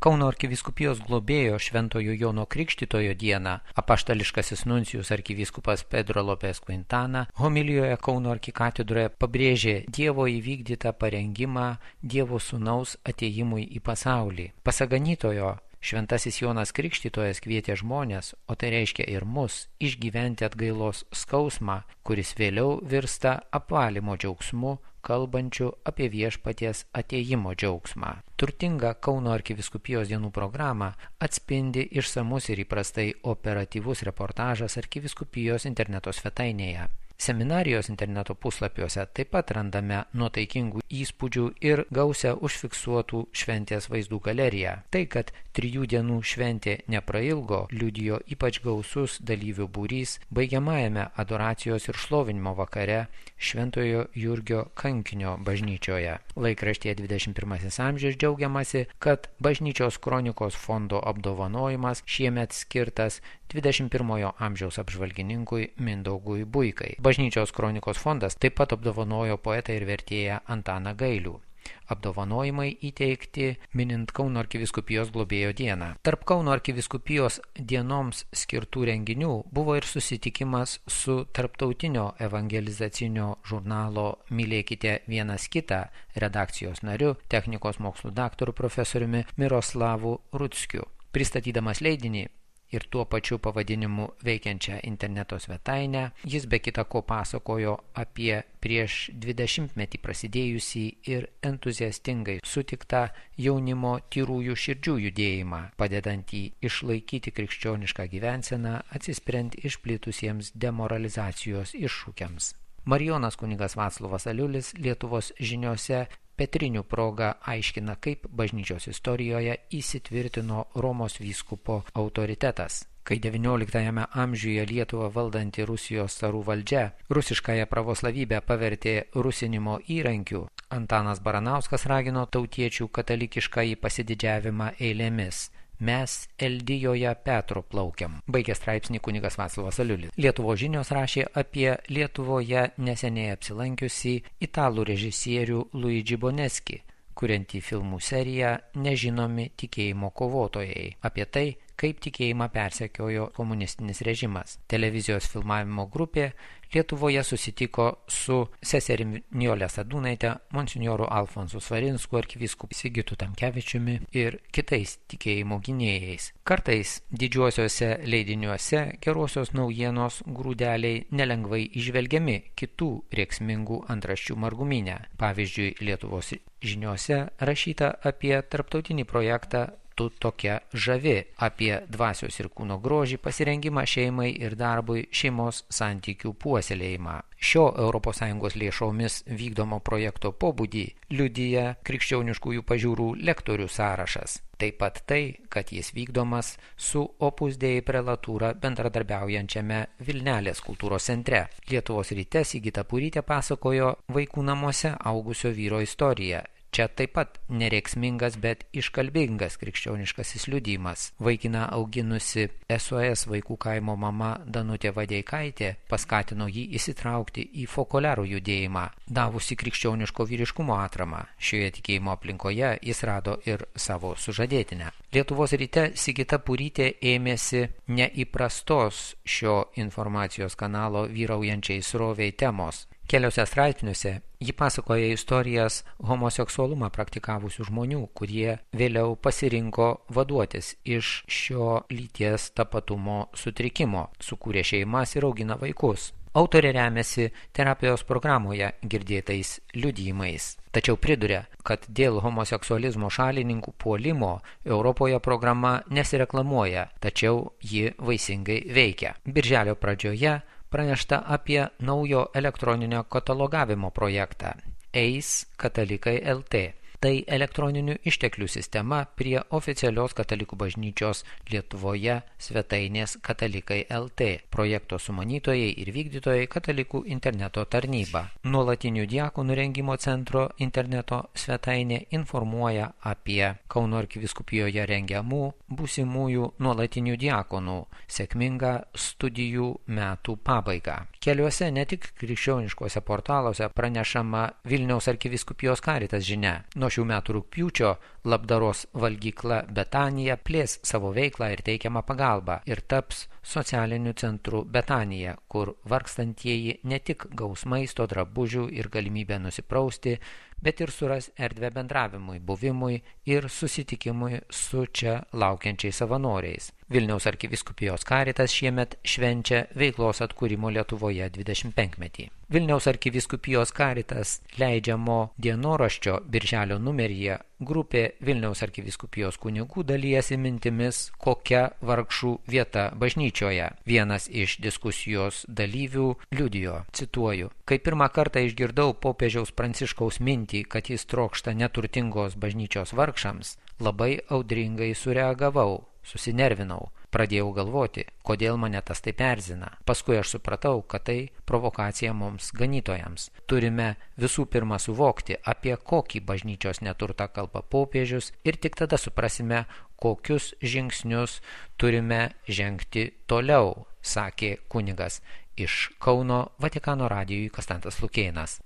Kauno arkivyskupijos globėjo Šventojo Jono Krikštytojo dieną apaštališkasis nuncijus arkivyskupas Pedro Lopes Quintana homilijoje Kauno arkikatedroje pabrėžė Dievo įvykdytą parengimą Dievo sūnaus atėjimui į pasaulį. Pasak ganytojo, Šventasis Jonas Krikštytojas kvietė žmonės, o tai reiškia ir mus, išgyventi atgailos skausmą, kuris vėliau virsta apvalymo džiaugsmu, kalbančių apie viešpaties atėjimo džiaugsmą. Turtinga Kauno arkivyskupijos dienų programą atspindi išsamus ir įprastai operatyvus reportažas arkivyskupijos interneto svetainėje. Seminarijos interneto puslapiuose taip pat randame nuotaikingų įspūdžių ir gausią užfiksuotų šventės vaizdų galeriją. Tai, kad 3 dienų šventė neprailgo, liudijo ypač gausus dalyvių būrys baigiamajame adoracijos ir šlovinimo vakare Šventojo Jurgio kankinio bažnyčioje. Laikraštyje 21 amžius džiaugiamasi, kad Bažnyčios kronikos fondo apdovanojimas šiemet skirtas 21 amžiaus apžvalgininkui Mindaugui Buikai. Bažnyčios kronikos fondas taip pat apdovanojo poetą ir vertėją Antaną Gailių. Apdovanojimai įteikti minint Kauno arkivyskupijos globėjo dieną. Tarp Kauno arkivyskupijos dienoms skirtų renginių buvo ir susitikimas su tarptautinio evangelizacinio žurnalo Mylėkite vienas kitą redakcijos nariu, technikos mokslų daktaru profesoriumi Miroslavu Ruckiu. Pristatydamas leidinį ir tuo pačiu pavadinimu veikiančią interneto svetainę, jis be kita ko pasakojo apie prieš 20-metį prasidėjusį ir entuziastingai sutiktą jaunimo tyrųjų širdžių judėjimą, padedantį išlaikyti krikščionišką gyvenseną atsispiriant išplitusiems demoralizacijos iššūkiams. Marijonas kunigas Vaclovas Aliulis Lietuvos žiniose Petrinių proga aiškina, kaip bažnyčios istorijoje įsitvirtino Romos vyskupo autoritetas. Kai XIX amžiuje Lietuvą valdanti Rusijos carų valdžia rusiškąją pravoslavybę pavertė rusinimo įrankiu, Antanas Baranauskas ragino tautiečių katalikiškąjį pasididžiavimą eilėmis. Mes Eldijoje Petro plaukiam. Baigė straipsnį kunigas Vaclovas Aliulis. Lietuvos žinios rašė apie Lietuvoje neseniai apsilankiusį italų režisierių Luigi Boneschi, kuriantį filmų seriją Nežinomi tikėjimo kovotojai. Apie tai, kaip tikėjimą persekiojo komunistinis režimas. Televizijos filmavimo grupė Lietuvoje susitiko su seserim Nijole Sadūnaite, monsinjoru Alfonsu Svarinsku, arkivyskupu Sigitu Tamkevičiumi ir kitais tikėjimo gynėjais. Kartais didžiuosiuose leidiniuose gerosios naujienos grūdeliai nelengvai įžvelgiami kitų rėksmingų antraščių margumynę. Pavyzdžiui, Lietuvos žiniose rašyta apie tarptautinį projektą Tu tokia žavi, apie dvasios ir kūno grožį, pasirengimą šeimai ir darbui, šeimos santykių puoselėjimą. Šio ES lėšomis vykdomo projekto pobūdį liudija krikščioniškųjų pažiūrų lektorių sąrašas. Taip pat tai, kad jis vykdomas su Opus Dei prelatūra bendradarbiaujančiame Vilnelės kultūros centre. Lietuvos ryte Sigita Purytė pasakojo vaikų namuose augusio vyro istoriją. Čia taip pat nereiksmingas, bet iškalbingas krikščioniškasis liudijimas. Vaikiną auginusi SOS vaikų kaimo mama Danutė Vadeikaitė paskatino jį įsitraukti į fokolerų judėjimą, davusi krikščioniško vyriškumo atramą. Šioje tikėjimo aplinkoje jis rado ir savo sužadėtinę. Lietuvos ryte Sigita Purytė ėmėsi neįprastos šio informacijos kanalo vyraujančiai sroviai temos. Keliose straipsniuose ji pasakoja istorijas homoseksualumą praktikavusių žmonių, kurie vėliau pasirinko vaduotis iš šio lyties tapatumo sutrikimo, sukūrė šeimas ir augina vaikus. Autorė remiasi terapijos programoje girdėtais liudijimais. Tačiau priduria, kad dėl homoseksualizmo šalininkų puolimo Europoje programa nesireklamuoja, tačiau ji vaisingai veikia. Birželio pradžioje pranešta apie naujo elektroninio katalogavimo projektą Eis katalikai LT. Tai elektroninių išteklių sistema prie oficialios katalikų bažnyčios Lietuvoje svetainės Katalikai LT. Projekto sumanytojai ir vykdytojai Katalikų interneto tarnyba. Nuolatinių diakonų rengimo centro interneto svetainė informuoja apie Kauno arkivyskupijoje rengiamų būsimųjų nuolatinių diakonų sėkmingą studijų metų pabaigą. Keliuose ne tik krikščioniškuose portaluose pranešama Vilniaus arkivyskupijos Caritas žinia. Nuo šių metų rugpjūčio labdaros valgykla Betanija plės savo veiklą ir teikiamą pagalbą ir taps socialiniu centru Betanija, kur vargstantieji ne tik gaus maisto, drabužių ir galimybę nusiprausti, bet ir suras erdvę bendravimui, buvimui ir susitikimui su čia laukiančiais savanoriais. Vilniaus arkivyskupijos Karitas šiemet švenčia veiklos atkūrimo Lietuvoje 25-metį. Vilniaus arkivyskupijos Karitas leidžiamo dienoraščio birželio numeryje grupė Vilniaus arkivyskupijos kunigų dalijasi mintimis, kokia vargšų vieta bažnyčioje. Vienas iš diskusijos dalyvių liudijo, cituoju, kai pirmą kartą išgirdau popiežiaus Pranciškaus mintį, kad jis trokšta neturtingos bažnyčios vargšams, labai audringai sureagavau. Susinervinau, pradėjau galvoti, kodėl mane tas taip erzina. Paskui aš supratau, kad tai provokacija mums ganytojams. Turime visų pirma suvokti, apie kokį bažnyčios neturtą kalba popiežius ir tik tada suprasime, kokius žingsnius turime žengti toliau, sakė kunigas. Iš Kauno Vatikano radijui Konstantas Lukėnas.